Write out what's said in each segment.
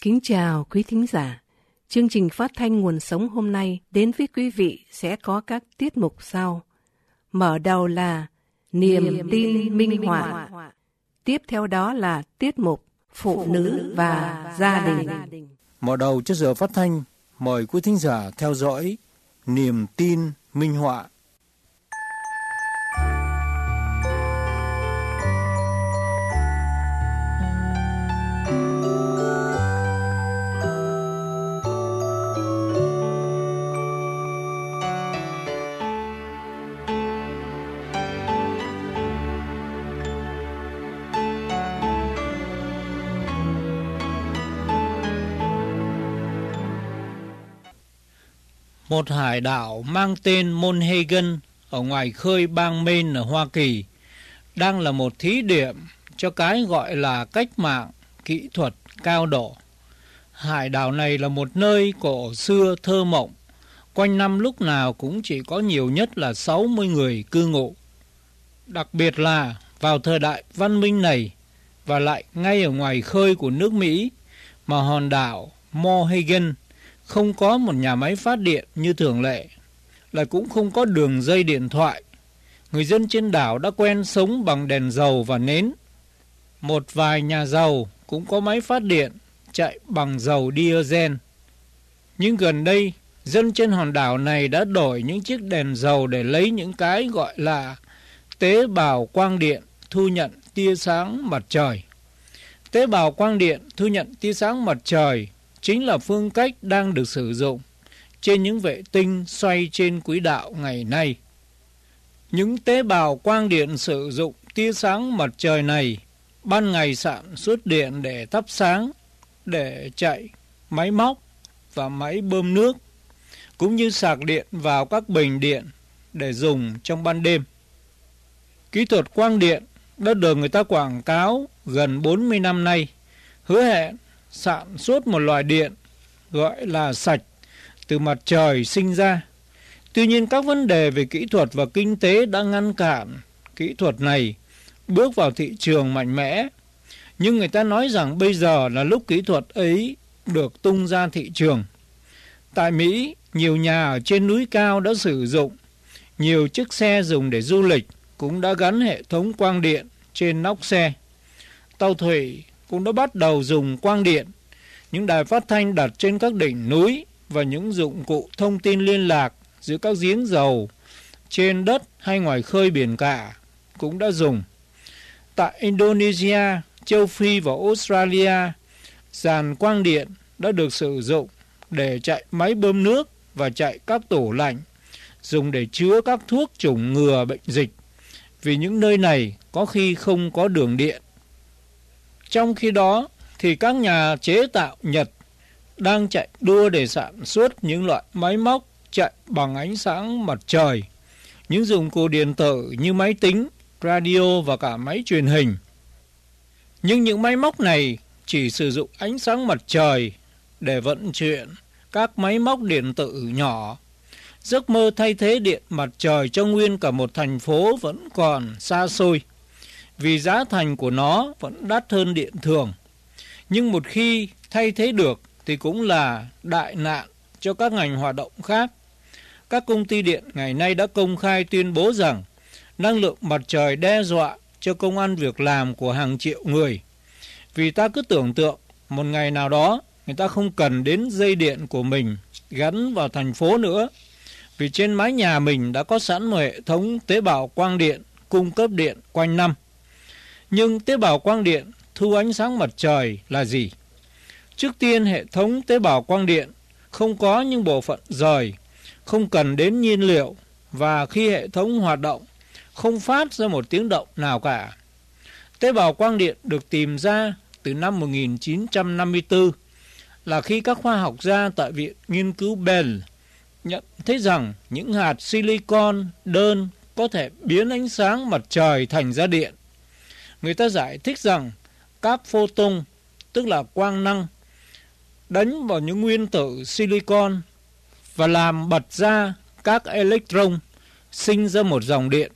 Kính chào quý thính giả. Chương trình phát thanh Nguồn Sống hôm nay đến với quý vị sẽ có các tiết mục sau. Mở đầu là Niềm tin minh họa. Tiếp theo đó là tiết mục Phụ nữ và gia đình. Mở đầu cho giờ phát thanh, mời quý thính giả theo dõi Niềm tin minh họa. Một hải đảo mang tên Monhegan ở ngoài khơi bang Maine ở Hoa Kỳ đang là một thí điểm cho cái gọi là cách mạng kỹ thuật cao độ. Hải đảo này là một nơi cổ xưa thơ mộng, quanh năm lúc nào cũng chỉ có nhiều nhất là 60 người cư ngụ. Đặc biệt là vào thời đại văn minh này và lại ngay ở ngoài khơi của nước Mỹ mà hòn đảo Monhegan không có một nhà máy phát điện như thường lệ, lại cũng không có đường dây điện thoại. Người dân trên đảo đã quen sống bằng đèn dầu và nến. Một vài nhà giàu cũng có máy phát điện chạy bằng dầu diesel. Nhưng gần đây, dân trên hòn đảo này đã đổi những chiếc đèn dầu để lấy những cái gọi là tế bào quang điện thu nhận tia sáng mặt trời. Tế bào quang điện thu nhận tia sáng mặt trời chính là phương cách đang được sử dụng trên những vệ tinh xoay trên quỹ đạo ngày nay. Những tế bào quang điện sử dụng tia sáng mặt trời này ban ngày sản xuất điện để thắp sáng, để chạy máy móc và máy bơm nước, cũng như sạc điện vào các bình điện để dùng trong ban đêm. Kỹ thuật quang điện đã được người ta quảng cáo gần 40 năm nay, hứa hẹn sản xuất một loại điện gọi là sạch từ mặt trời sinh ra. Tuy nhiên các vấn đề về kỹ thuật và kinh tế đã ngăn cản kỹ thuật này bước vào thị trường mạnh mẽ. Nhưng người ta nói rằng bây giờ là lúc kỹ thuật ấy được tung ra thị trường. Tại Mỹ, nhiều nhà ở trên núi cao đã sử dụng, nhiều chiếc xe dùng để du lịch cũng đã gắn hệ thống quang điện trên nóc xe. Tàu thủy cũng đã bắt đầu dùng quang điện. Những đài phát thanh đặt trên các đỉnh núi và những dụng cụ thông tin liên lạc giữa các giếng dầu trên đất hay ngoài khơi biển cả cũng đã dùng. Tại Indonesia, châu Phi và Australia, dàn quang điện đã được sử dụng để chạy máy bơm nước và chạy các tủ lạnh, dùng để chứa các thuốc chủng ngừa bệnh dịch, vì những nơi này có khi không có đường điện. Trong khi đó, thì các nhà chế tạo Nhật đang chạy đua để sản xuất những loại máy móc chạy bằng ánh sáng mặt trời, những dụng cụ điện tử như máy tính, radio và cả máy truyền hình. Nhưng những máy móc này chỉ sử dụng ánh sáng mặt trời để vận chuyển các máy móc điện tử nhỏ. Giấc mơ thay thế điện mặt trời cho nguyên cả một thành phố vẫn còn xa xôi, vì giá thành của nó vẫn đắt hơn điện thường. Nhưng một khi thay thế được thì cũng là đại nạn cho các ngành hoạt động khác. Các công ty điện ngày nay đã công khai tuyên bố rằng năng lượng mặt trời đe dọa cho công ăn việc làm của hàng triệu người. Vì ta cứ tưởng tượng một ngày nào đó người ta không cần đến dây điện của mình gắn vào thành phố nữa, vì trên mái nhà mình đã có sẵn một hệ thống tế bào quang điện cung cấp điện quanh năm. Nhưng tế bào quang điện thu ánh sáng mặt trời là gì? Trước tiên, hệ thống tế bào quang điện không có những bộ phận rời, không cần đến nhiên liệu, và khi hệ thống hoạt động không phát ra một tiếng động nào cả. Tế bào quang điện được tìm ra từ năm 1954, là khi các khoa học gia tại Viện Nghiên cứu Bell nhận thấy rằng những hạt silicon đơn có thể biến ánh sáng mặt trời thành ra điện. Người ta giải thích rằng các photon, tức là quang năng, đánh vào những nguyên tử silicon và làm bật ra các electron, sinh ra một dòng điện.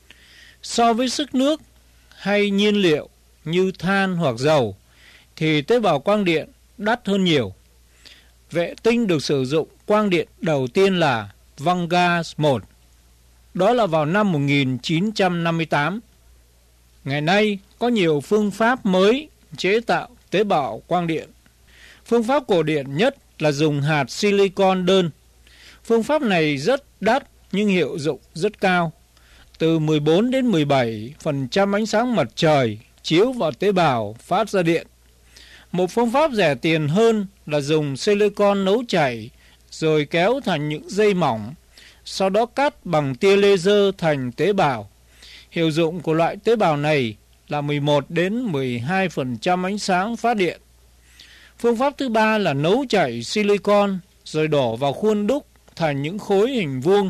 So với sức nước hay nhiên liệu như than hoặc dầu, thì tế bào quang điện đắt hơn nhiều. Vệ tinh được sử dụng quang điện đầu tiên là Vanguard 1. Đó là vào năm 1958. Ngày nay có nhiều phương pháp mới chế tạo tế bào quang điện. Phương pháp cổ điển nhất là dùng hạt silicon đơn. Phương pháp này rất đắt nhưng hiệu dụng rất cao. Từ 14 đến 17% ánh sáng mặt trời chiếu vào tế bào phát ra điện. Một phương pháp rẻ tiền hơn là dùng silicon nấu chảy rồi kéo thành những dây mỏng, sau đó cắt bằng tia laser thành tế bào. Hiệu dụng của loại tế bào này là 11 đến 12% ánh sáng phát điện. Phương pháp thứ ba là nấu chảy silicon rồi đổ vào khuôn đúc thành những khối hình vuông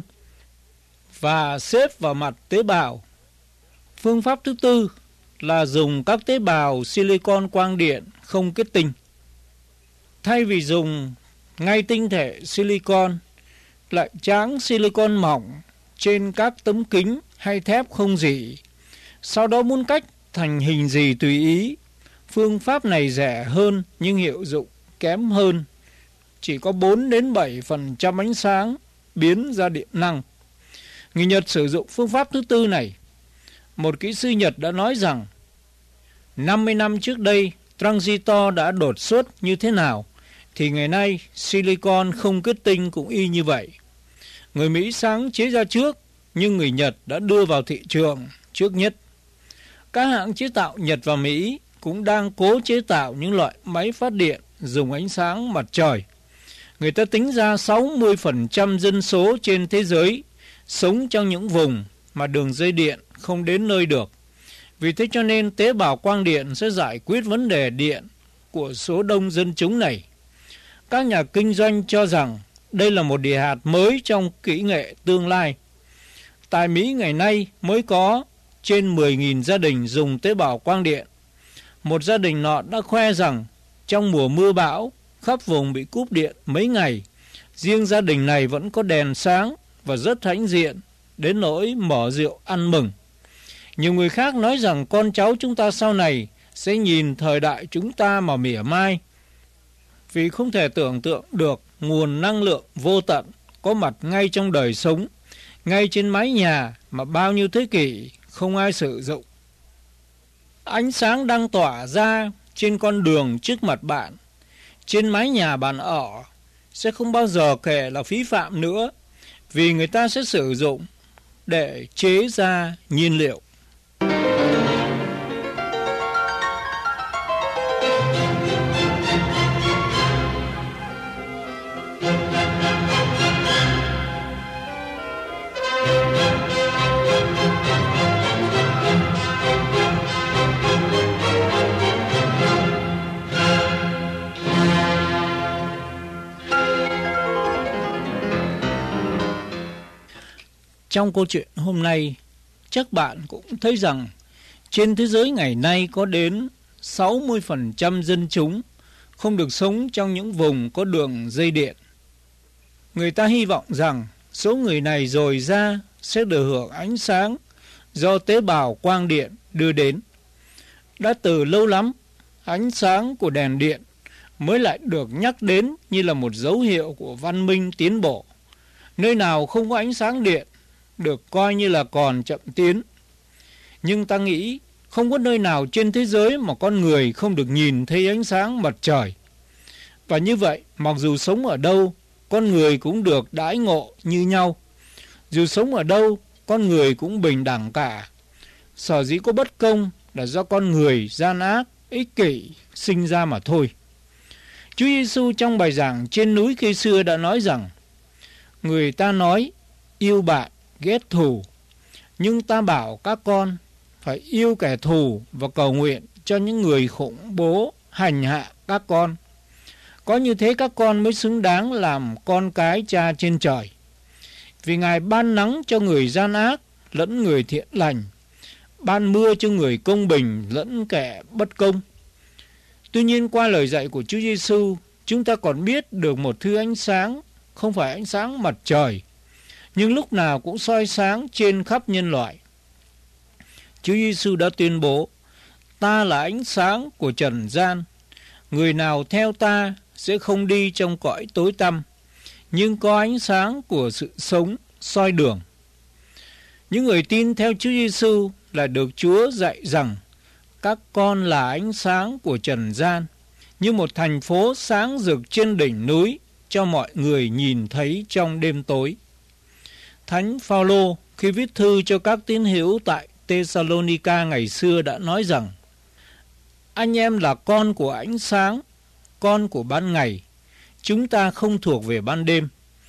và xếp vào mặt tế bào. Phương pháp thứ tư là dùng các tế bào silicon quang điện không kết tinh. Thay vì dùng ngay tinh thể silicon, lại tráng silicon mỏng trên các tấm kính hay thép không rỉ, sau đó muốn cách thành hình gì tùy ý. Phương pháp này rẻ hơn nhưng hiệu dụng kém hơn, chỉ có 4 đến 7% ánh sáng biến ra điện năng. Người Nhật sử dụng phương pháp thứ tư này. Một kỹ sư Nhật đã nói rằng 50 năm trước đây transistor đã đột xuất như thế nào thì ngày nay silicon không kết tinh cũng y như vậy. Người Mỹ sáng chế ra trước nhưng người Nhật đã đưa vào thị trường trước nhất. Các hãng chế tạo Nhật và Mỹ cũng đang cố chế tạo những loại máy phát điện dùng ánh sáng mặt trời. Người ta tính ra 60% dân số trên thế giới sống trong những vùng mà đường dây điện không đến nơi được. Vì thế cho nên tế bào quang điện sẽ giải quyết vấn đề điện của số đông dân chúng này. Các nhà kinh doanh cho rằng đây là một địa hạt mới trong kỹ nghệ tương lai. Tại Mỹ ngày nay mới có trên 10.000 gia đình dùng tế bào quang điện. Một gia đình nọ đã khoe rằng trong mùa mưa bão, khắp vùng bị cúp điện mấy ngày, riêng gia đình này vẫn có đèn sáng và rất hãnh diện, đến nỗi mở rượu ăn mừng. Nhiều người khác nói rằng con cháu chúng ta sau này sẽ nhìn thời đại chúng ta mà mỉa mai, vì không thể tưởng tượng được nguồn năng lượng vô tận có mặt ngay trong đời sống, ngay trên mái nhà mà bao nhiêu thế kỷ không ai sử dụng. Ánh sáng đang tỏa ra trên con đường trước mặt bạn, trên mái nhà bạn ở, sẽ không bao giờ kể là phí phạm nữa, vì người ta sẽ sử dụng để chế ra nhiên liệu. Trong câu chuyện hôm nay, chắc bạn cũng thấy rằng trên thế giới ngày nay có đến 60% dân chúng không được sống trong những vùng có đường dây điện. Người ta hy vọng rằng số người này dồi ra sẽ được hưởng ánh sáng do tế bào quang điện đưa đến. Đã từ lâu lắm, ánh sáng của đèn điện mới lại được nhắc đến như là một dấu hiệu của văn minh tiến bộ. Nơi nào không có ánh sáng điện được coi như là còn chậm tiến. Nhưng ta nghĩ không có nơi nào trên thế giới mà con người không được nhìn thấy ánh sáng mặt trời. Và như vậy, mặc dù sống ở đâu, con người cũng được đãi ngộ như nhau. Dù sống ở đâu, con người cũng bình đẳng cả. Sở dĩ có bất công là do con người gian ác, ích kỷ sinh ra mà thôi. Chúa Giêsu trong bài giảng trên núi khi xưa đã nói rằng: người ta nói yêu bạn ghét thù, nhưng ta bảo các con phải yêu kẻ thù và cầu nguyện cho những người khủng bố hành hạ các con. Có như thế các con mới xứng đáng làm con cái Cha trên trời. Vì Ngài ban nắng cho người gian ác lẫn người thiện lành, ban mưa cho người công bình lẫn kẻ bất công. Tuy nhiên qua lời dạy của Chúa Giêsu, chúng ta còn biết được một thứ ánh sáng, không phải ánh sáng mặt trời, nhưng lúc nào cũng soi sáng trên khắp nhân loại. Chúa Giêsu đã tuyên bố: ta là ánh sáng của trần gian. Người nào theo ta sẽ không đi trong cõi tối tăm, nhưng có ánh sáng của sự sống soi đường. Những người tin theo Chúa Giêsu là được Chúa dạy rằng các con là ánh sáng của trần gian, như một thành phố sáng rực trên đỉnh núi cho mọi người nhìn thấy trong đêm tối. Thánh Phaolô khi viết thư cho các tín hữu tại Thessalonica ngày xưa đã nói rằng: anh em là con của ánh sáng, con của ban ngày. Chúng ta không thuộc về ban đêm,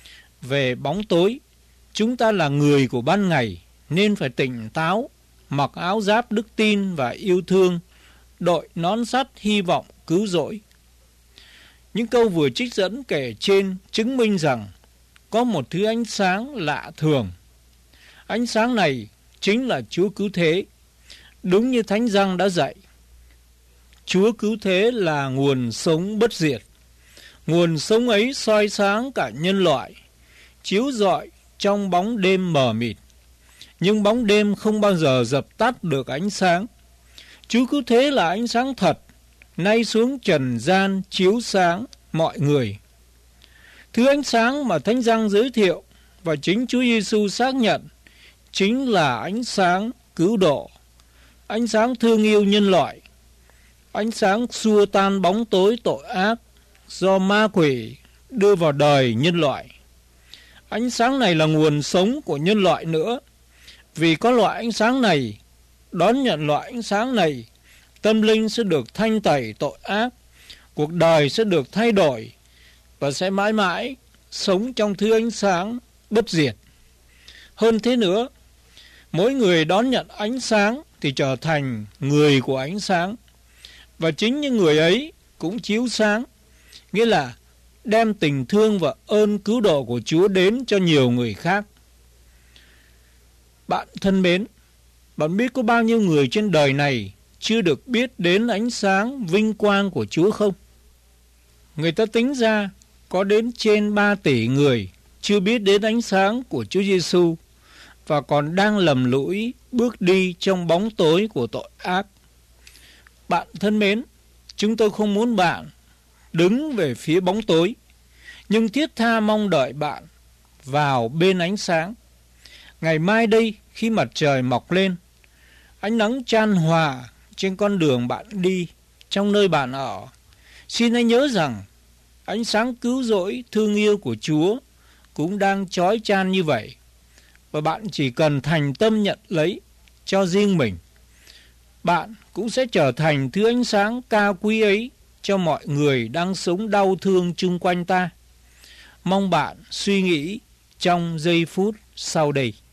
về bóng tối. Chúng ta là người của ban ngày, nên phải tỉnh táo, mặc áo giáp đức tin và yêu thương, đội nón sắt hy vọng cứu rỗi. Những câu vừa trích dẫn kể trên chứng minh rằng có một thứ ánh sáng lạ thường. Ánh sáng này chính là Chúa Cứu Thế. Đúng như Thánh Giăng đã dạy, Chúa Cứu Thế là nguồn sống bất diệt. Nguồn sống ấy soi sáng cả nhân loại, chiếu rọi trong bóng đêm mờ mịt. Nhưng bóng đêm không bao giờ dập tắt được ánh sáng. Chúa Cứu Thế là ánh sáng thật, nay xuống trần gian chiếu sáng mọi người. Thứ ánh sáng mà Thánh Giăng giới thiệu và chính Chúa Giêsu xác nhận chính là ánh sáng cứu độ, ánh sáng thương yêu nhân loại, ánh sáng xua tan bóng tối tội ác do ma quỷ đưa vào đời nhân loại. Ánh sáng này là nguồn sống của nhân loại nữa. Vì có loại ánh sáng này, đón nhận loại ánh sáng này, tâm linh sẽ được thanh tẩy tội ác, cuộc đời sẽ được thay đổi và sẽ mãi mãi sống trong thứ ánh sáng bất diệt. Hơn thế nữa, mỗi người đón nhận ánh sáng thì trở thành người của ánh sáng, và chính những người ấy cũng chiếu sáng, nghĩa là đem tình thương và ơn cứu độ của Chúa đến cho nhiều người khác. Bạn thân mến, bạn biết có bao nhiêu người trên đời này chưa được biết đến ánh sáng vinh quang của Chúa không? Người ta tính ra có đến trên 3 tỷ người chưa biết đến ánh sáng của Chúa Giêsu và còn đang lầm lũi bước đi trong bóng tối của tội ác. Bạn thân mến, chúng tôi không muốn bạn đứng về phía bóng tối, nhưng thiết tha mong đợi bạn vào bên ánh sáng. Ngày mai đây, khi mặt trời mọc lên, ánh nắng chan hòa trên con đường bạn đi, trong nơi bạn ở, xin hãy nhớ rằng ánh sáng cứu rỗi thương yêu của Chúa cũng đang chói chan như vậy, và bạn chỉ cần thành tâm nhận lấy cho riêng mình. Bạn cũng sẽ trở thành thứ ánh sáng cao quý ấy cho mọi người đang sống đau thương chung quanh ta. Mong bạn suy nghĩ trong giây phút sau đây.